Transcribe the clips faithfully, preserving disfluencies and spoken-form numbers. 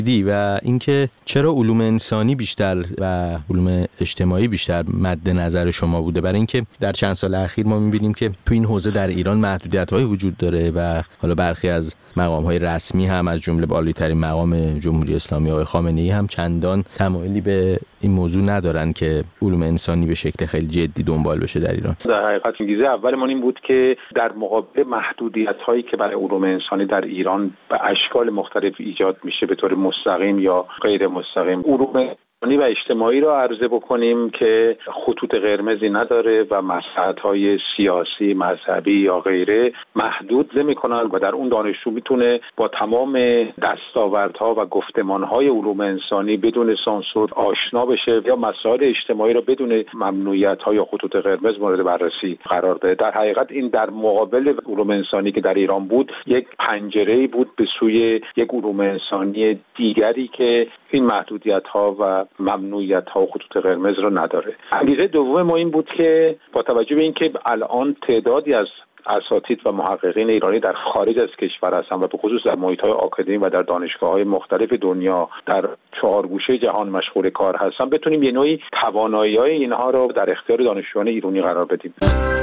و اینکه چرا علوم انسانی بیشتر و علوم اجتماعی بیشتر مد نظر شما بوده؟ برای اینکه در چند سال اخیر ما می‌بینیم که تو این حوزه در ایران محدودیت‌های وجود داره و حالا برخی از مقام‌های رسمی هم از جمله بالاترین مقام جمهوری اسلامی آقای خامنه‌ای هم چندان تمایلی به این موضوع ندارن که علوم انسانی به شکل خیلی جدی دنبال بشه در ایران. در حقیقت انگیزه اولمون این بود که در مقابل محدودیت‌هایی که برای علوم انسانی در ایران به اشکال مختلف ایجاد میشه به طور مستقیم یا غیر مستقیم، علوم و اجتماعی را عرضه بکنیم که خطوط قرمزی نداره و مسائل سیاسی، مذهبی یا غیره محدود نمی‌کنن و در اون دانشجو میتونه با تمام دستاوردها و گفتمانهای علوم انسانی بدون سانسور آشنا بشه یا مسائل اجتماعی را بدون ممنوعیت‌ها یا خطوط قرمز مورد بررسی قرار بده. در حقیقت این در مقابل علوم انسانی که در ایران بود یک پنجره‌ای بود به سوی یک علوم انسانی دیگری که این محدودیت‌ها و ممنوعیت‌ها و خطوط قرمز رو نداره. انگیزه دوم ما این بود که با توجه به اینکه الان تعدادی از اساتید و محققین ایرانی در خارج از کشور هستن و به خصوص در محیط‌های آکادمی و در دانشگاه‌های مختلف دنیا در چهار گوشه جهان مشغول کار هستن، بتونیم یه نوعی توانایی‌های اینها رو در اختیار دانشجویان ایرانی قرار بدیم.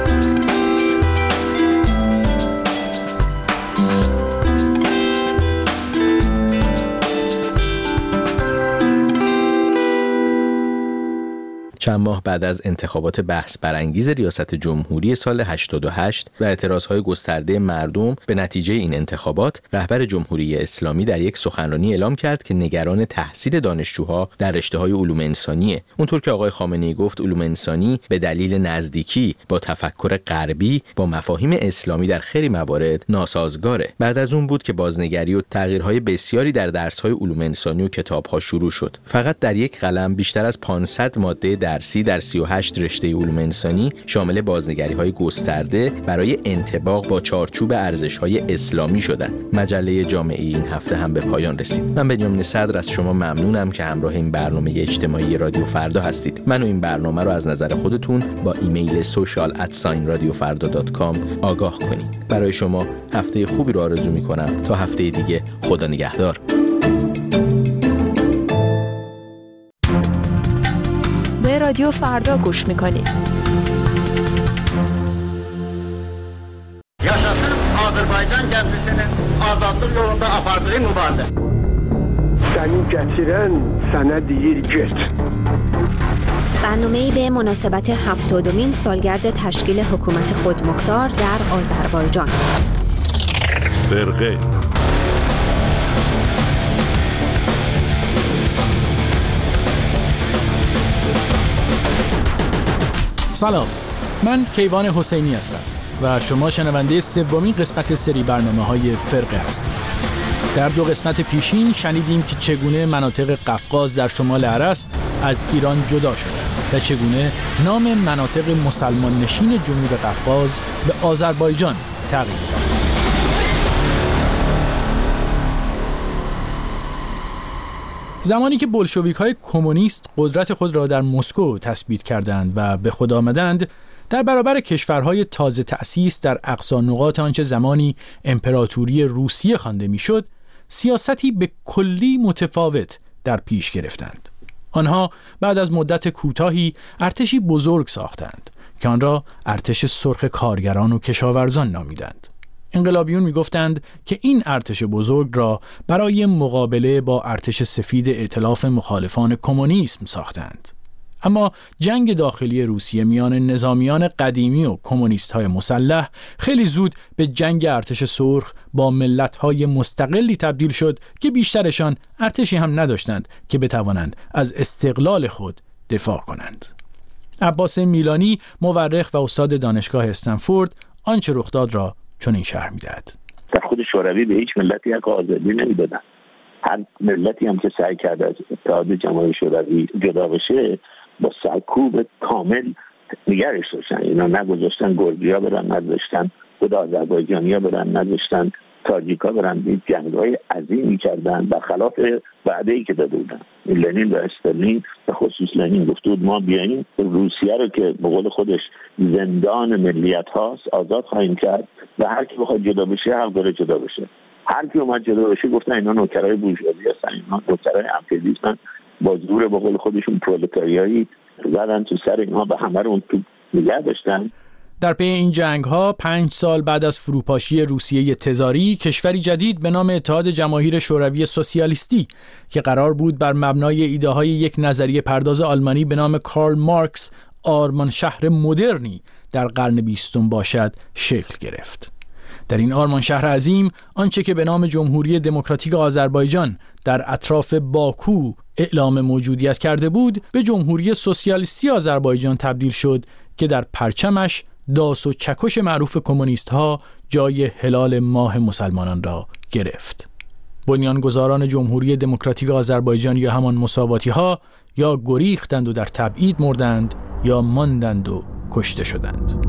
چند ماه بعد از انتخابات بحث برانگیز ریاست جمهوری سال هشتاد و هشت و اعتراضهای گسترده مردم به نتیجه این انتخابات، رهبر جمهوری اسلامی در یک سخنرانی اعلام کرد که نگران تحصیل دانشجوها در رشته‌های علوم انسانیه. اونطور که آقای خامنه‌ای گفت، علوم انسانی به دلیل نزدیکی با تفکر غربی با مفاهیم اسلامی در خیلی موارد ناسازگاره. بعد از اون بود که بازنگری و تغییرهای بسیاری در درس‌های علوم انسانی و کتاب‌ها شروع شد. فقط در یک قلم بیشتر از پانصد ماده درسی در سی و هشت رشته علوم انسانی شامل بازنگری‌های گسترده برای انطباق با چارچوب ارزش‌های اسلامی شدند. مجله جامعه این هفته هم به پایان رسید. من بنیامین صدر از شما ممنونم که همراه این برنامه اجتماعی رادیو فردا هستید. من و این برنامه رو از نظر خودتون با ایمیل social at radiofrda dot com آگاه کنید. برای شما هفته خوبی رو آرزو می‌کنم. تا هفته دیگه، خدا نگهدار. رادیو فردا گوش میکنید. Yaşasın Azərbaycan gəmisinin azadlıq yolunda apardığı mübarizə. Səni gətirən sənə deyir get. برنامه‌ای به مناسبت هفتادمین سالگرد تشکیل حکومت خودمختار در آذربایجان. فرقه سلام، من کیوان حسینی هستم و شما شنونده سومین قسمت سری برنامه‌های فرقه هستید. در دو قسمت پیشین شنیدیم که چگونه مناطق قفقاز در شمال ارس از ایران جدا شدند و چگونه نام مناطق مسلمان نشین جنوب قفقاز به آذربایجان تغییر یافت. زمانی که بولشویک‌های کمونیست قدرت خود را در مسکو تثبیت کردند و به خود آمدند، در برابر کشورهای تازه تأسیس در اقصا نقاط آنچه زمانی امپراتوری روسیه خوانده میشد، سیاستی به کلی متفاوت در پیش گرفتند. آنها بعد از مدت کوتاهی ارتشی بزرگ ساختند که آن را ارتش سرخ کارگران و کشاورزان نامیدند. انقلابیون میگفتند که این ارتش بزرگ را برای مقابله با ارتش سفید ائتلاف مخالفان کمونیسم ساختند. اما جنگ داخلی روسیه میان نظامیان قدیمی و کمونیست‌های مسلح خیلی زود به جنگ ارتش سرخ با ملت‌های مستقلی تبدیل شد که بیشترشان ارتشی هم نداشتند که بتوانند از استقلال خود دفاع کنند. عباس میلانی، مورخ و استاد دانشگاه استنفورد، آنچه رخ داد را چنین شرح می‌دهد. در خود شوروی به هیچ ملتی یک آزادی نمی‌دادند. هر ملتی هم که سعی کرد از اتحاد جماهیر شوروی جدا بشه با سرکوب کامل نگرش داشتن. اینا نگذاشتن گرجیا برن، نذاشتن خود آذربایجانیا برن، نذاشتن تاجیکا برن. دید جنگ‌های عظیمی کردن برخلاف وعده‌ای که داده بودن. لنین و استالین به خصوص لنین گفته بود ما بیاییم روسیه رو که به قول خودش زندان ملیت هاست آزاد خواهیم کرد و هر کی بخواد جدا بشه حق داره جدا بشه. هر کی اومد جلو بشه گفتن اینا نوکرای بورژوازی هستن، اینا نوکرای امپریالیسمن، با زور به قول خودشون پرولتاریایی زدن تو سر اینها، به همه رو تو نگه داشتن. در پی این جنگ ها پنج سال بعد از فروپاشی روسیه تزاری، کشوری جدید به نام اتحاد جماهیر شوروی سوسیالیستی که قرار بود بر مبنای ایده های یک نظریه پرداز آلمانی به نام کارل مارکس آرمان شهر مدرنی در قرن بیستم باشد شکل گرفت. در این آرمان شهر عظیم، آنچه که به نام جمهوری دموکراتیک آذربایجان در اطراف باکو اعلام موجودیت کرده بود، به جمهوری سوسیالیستی آذربایجان تبدیل شد که در پرچمش داس و چکش معروف کمونیست ها جای هلال ماه مسلمانان را گرفت. بنیانگذاران جمهوری دموکراتیک آذربایجان یا همان مساواتی ها یا گریختند و در تبعید مردند یا ماندند و کشته شدند.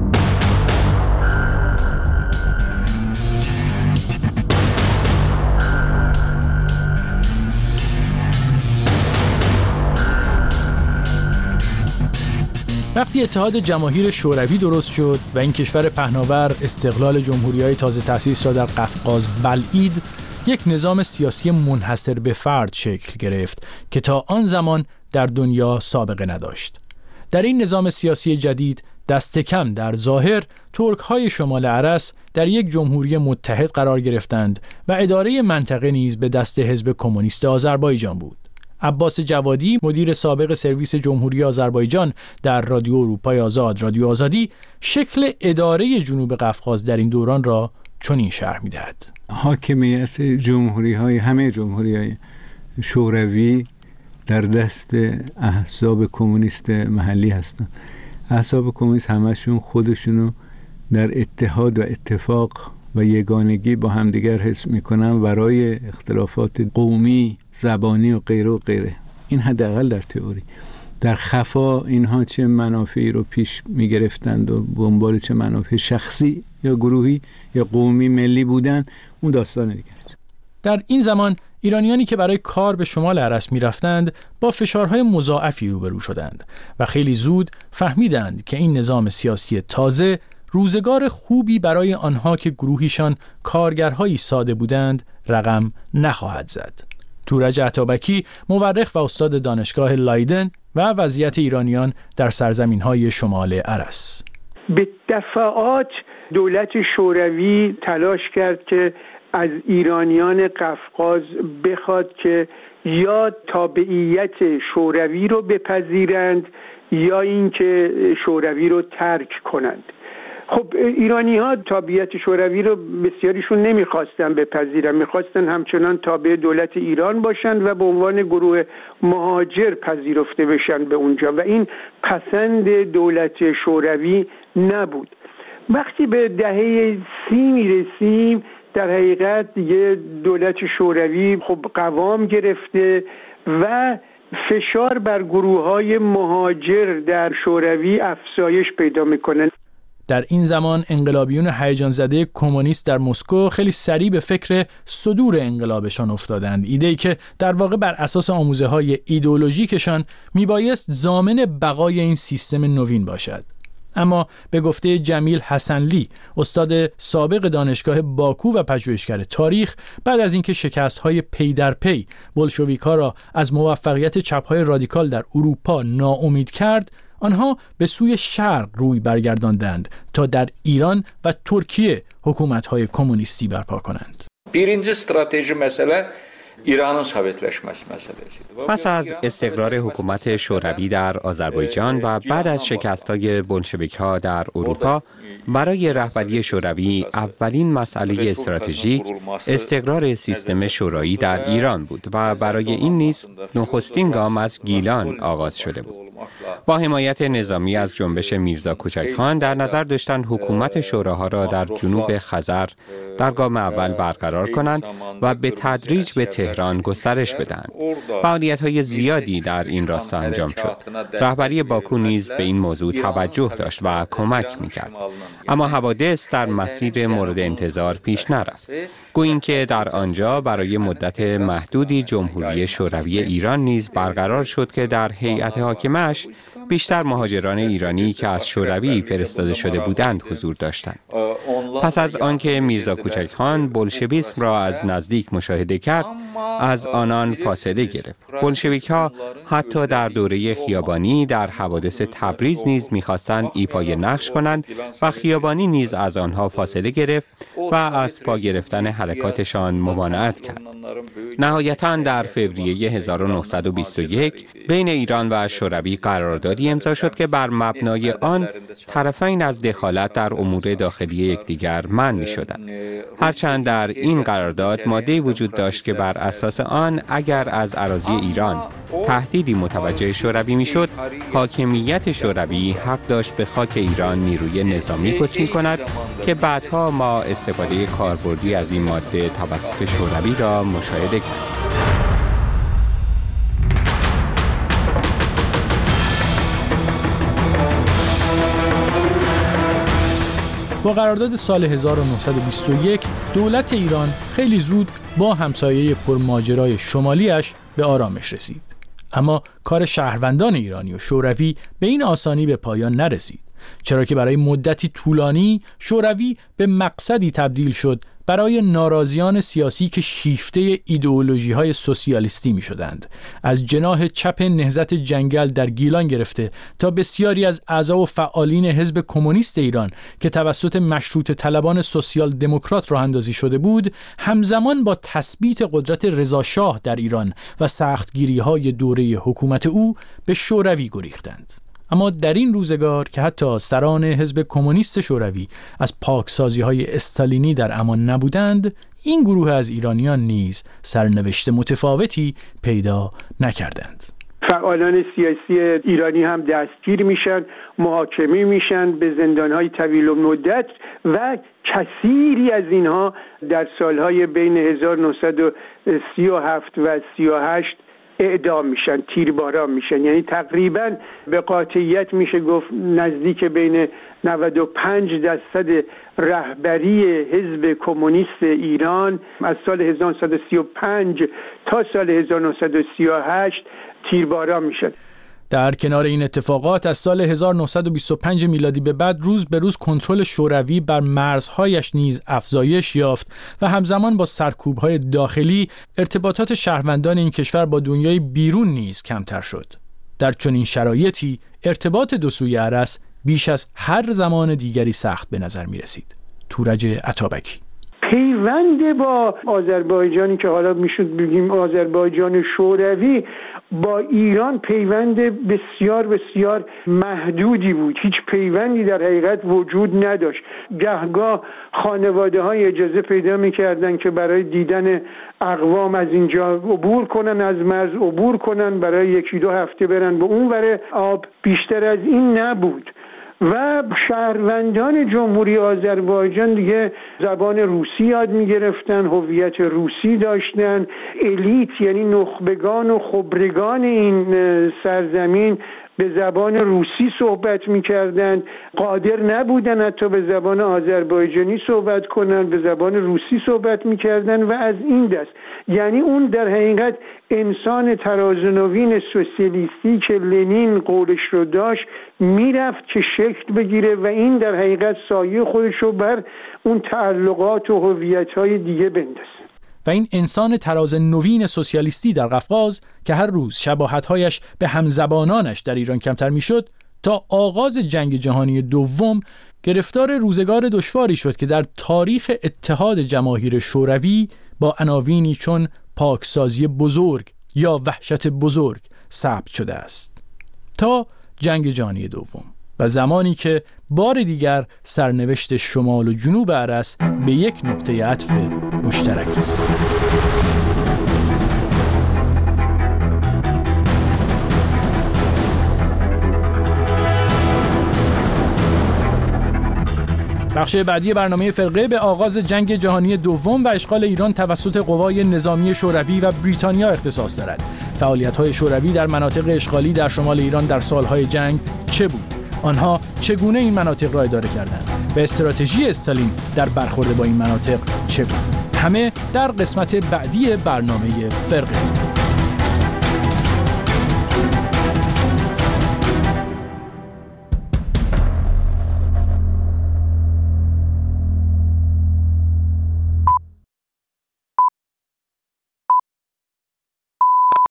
وقتی اتحاد جماهیر شوروی درست شد و این کشور پهناور استقلال جمهوری‌های تازه تأسیس را در قفقاز بلعید، یک نظام سیاسی منحصر به فرد شکل گرفت که تا آن زمان در دنیا سابقه نداشت. در این نظام سیاسی جدید دست کم در ظاهر ترک‌های شمال ارس در یک جمهوری متحد قرار گرفتند و اداره منطقه نیز به دست حزب کمونیست آذربایجان بود. عباس جوادی، مدیر سابق سرویس جمهوری آذربایجان در رادیو اروپای آزاد، رادیو آزادی، شکل اداره جنوب قفقاز در این دوران را چنین شرح می‌دهد. حاکمیت جمهوری‌های همه جمهوری‌های شوروی در دست احزاب کمونیست محلی هستند. احزاب کمونیست همشون خودشونو در اتحاد و اتفاق و یگانگی با همدیگر حس میکنن برای اختلافات قومی، زبانی و غیره و غیره. این حداقل در تئوری. در خفا اینها چه منافعی رو پیش میگرفتند و دنبال چه منافع شخصی یا گروهی یا قومی ملی بودن، اون داستان دیگه است. در این زمان ایرانیانی که برای کار به شمال ارس میرفتند با فشارهای مضاعفی روبرو شدند و خیلی زود فهمیدند که این نظام سیاسی تازه روزگار خوبی برای آنها که گروهیشان کارگرهایی ساده بودند رقم نخواهد زد. تورج عطابکی، مورخ و استاد دانشگاه لایدن و وضعیت ایرانیان در سرزمین‌های شمال ارس. به دفعات دولت شوروی تلاش کرد که از ایرانیان قفقاز بخواد که یا تابعیت شوروی رو بپذیرند یا اینکه شوروی رو ترک کنند. خب ایرانی ها تابعیت شوروی رو بسیاریشون نمیخواستن بپذیرن، میخواستن همچنان تابع دولت ایران باشند و به عنوان گروه مهاجر پذیرفته بشن به اونجا و این پسند دولت شوروی نبود. وقتی به دهه سی میرسیم در حقیقت دیگه دولت شوروی خب قوام گرفته و فشار بر گروه‌های مهاجر در شوروی افزایش پیدا میکنه. در این زمان انقلابیون هیجان زده کمونیست در مسکو خیلی سریع به فکر صدور انقلابشان افتادند، ایده‌ای که در واقع بر اساس آموزه‌های ایدئولوژیکشان میبایست ضامن بقای این سیستم نوین باشد. اما به گفته جمیل حسنلی، استاد سابق دانشگاه باکو و پژوهشگر تاریخ، بعد از اینکه شکست‌های پی در پی بولشویک‌ها را از موفقیت چپ‌های رادیکال در اروپا ناامید کرد، آنها به سوی شرق روی برگرداندند تا در ایران و ترکیه حکومت‌های کمونیستی برپا کنند. birinci strateji mesele ایران sovetleşmesi meselesi. پس از استقرار حکومت شوروی در آذربایجان و بعد از شکست‌های بولشویک‌ها در اروپا، برای رهبری شوروی اولین مسئله استراتژیک استقرار سیستم شورایی در ایران بود و برای این نیز نخستین گام از گیلان آغاز شده بود. با حمایت نظامی از جنبش میرزا کوچک‌خان در نظر داشتند حکومت شوراها را در جنوب خزر در گام اول برقرار کنند و به تدریج به تهران گسترش بدهند. فعالیت‌های زیادی در این راستا انجام شد. رهبری باکو نیز به این موضوع توجه داشت و کمک می‌کرد. اما حوادث در مسیر مورد انتظار پیش نرفت. گویی که در آنجا برای مدت محدودی جمهوری شوروی ایران نیز برقرار شد که در هیئت حاکمه‌اش بیشتر مهاجران ایرانی که از شوروی فرستاده شده بودند حضور داشتند. پس از آنکه میرزا کوچکخان بولشویسم را از نزدیک مشاهده کرد، از آنان فاصله گرفت. بولشویک‌ها حتی در دوره خیابانی در حوادث تبریز نیز می‌خواستند ایفای نقش کنند و خیابانی نیز از آنها فاصله گرفت و از پا گرفتن حرکاتشان ممانعت کرد. نهایتاً در فوریه هزار و نهصد و بیست و یک بین ایران و شوروی قراردادی امضا شد که بر مبنای آن طرفین از دخالت در امور داخلی یکدیگر منع می‌شدند. هرچند در این قرارداد ماده‌ای وجود داشت که بر اساس آن اگر از اراضی ایران تهدیدی متوجه شوروی می‌شد، حاکمیت شوروی حق داشت به خاک ایران نیروی نظامی گسیل کند که بعدها ما استفاده کاربردی از این ماده توسط شوروی را مشاهده کردیم. با قرارداد سال هزار و نهصد و بیست و یک دولت ایران خیلی زود با همسایه پرماجرای شمالیش به آرامش رسید. اما کار شهروندان ایرانی و شوروی به این آسانی به پایان نرسید، چرا که برای مدتی طولانی شوروی به مقصدی تبدیل شد برای ناراضیان سیاسی که شیفته ایدئولوژی‌های سوسیالیستی می‌شدند. از جناح چپ نهضت جنگل در گیلان گرفته تا بسیاری از اعضا و فعالین حزب کمونیست ایران که توسط مشروطه طلبان سوسیال دموکرات راه اندازی شده بود، همزمان با تثبیت قدرت رضا شاه در ایران و سختگیری‌های دوره حکومت او به شوروی گریختند. اما در این روزگار که حتی سران حزب کمونیست شوروی از پاکسازی‌های استالینی در امان نبودند، این گروه از ایرانیان نیز سرنوشت متفاوتی پیدا نکردند. فعالان سیاسی ایرانی هم دستگیر میشن، محاکمه میشن به زندان‌های طویل المدت و کثیری از اینها در سالهای بین هزار و نهصد و سی و هفت و سی و هشت اعدام میشن، تیرباران میشن. یعنی تقریبا به قاطعیت میشه گفت نزدیک بین نود و پنج درصد رهبری حزب کمونیست ایران از سال هزار و نهصد و سی و پنج تا سال هزار و نهصد و سی و هشت تیرباران میشن. در کنار این اتفاقات از سال هزار و نهصد و بیست و پنج میلادی به بعد روز به روز کنترل شوروی بر مرزهایش نیز افزایش یافت و همزمان با سرکوب‌های داخلی ارتباطات شهروندان این کشور با دنیای بیرون نیز کمتر شد. در چنین شرایطی ارتباط دو سوی ارس بیش از هر زمان دیگری سخت به نظر می رسید. تورج عطابکی. پیوند با آذربایجانی که حالا میشد بگیم آذربایجان شوروی با ایران پیوند بسیار بسیار محدودی بود. هیچ پیوندی در حقیقت وجود نداشت. گهگاه خانواده های اجازه پیدا میکردن که برای دیدن اقوام از اینجا عبور کنن، از مرز عبور کنن، برای یکی دو هفته برن به اون ور آب. بیشتر از این نبود. و شهروندان جمهوری آذربایجان دیگه زبان روسی یاد می‌گرفتن، هویت روسی داشتن. الیت یعنی نخبگان و خبرگان این سرزمین به زبان روسی صحبت می‌کردند، قادر نبودن حتی به زبان آذربایجانی صحبت کنن، به زبان روسی صحبت می‌کردن و از این دست. یعنی اون در حقیقت انسان ترازنوین سوسیالیستی که لنین قولش رو داشت میرفت که شکل بگیره و این در حقیقت سایه خودش رو بر اون تعلقات و هویت‌های دیگه بندازه. و این انسان تراز نوین سوسیالیستی در قفقاز که هر روز شباهت‌هایش به همزبانانش در ایران کمتر میشد، تا آغاز جنگ جهانی دوم گرفتار روزگار دشواری شد که در تاریخ اتحاد جماهیر شوروی با عناوینی چون پاکسازی بزرگ یا وحشت بزرگ ثبت شده است. تا جنگ جهانی دوم و زمانی که بار دیگر سرنوشت شمال و جنوب ارس به یک نقطه عطف مشترک رسید. بخش بعدی برنامه فرقه به آغاز جنگ جهانی دوم و اشغال ایران توسط قوای نظامی شوروی و بریتانیا اختصاص دارد. فعالیت‌های شوروی در مناطق اشغالی در شمال ایران در سالهای جنگ چه بود؟ آنها چگونه این مناطق را اداره کردند؟ و استراتژی استالین در برخورد با این مناطق چه بود؟ همه در قسمت بعدی برنامه فرقه.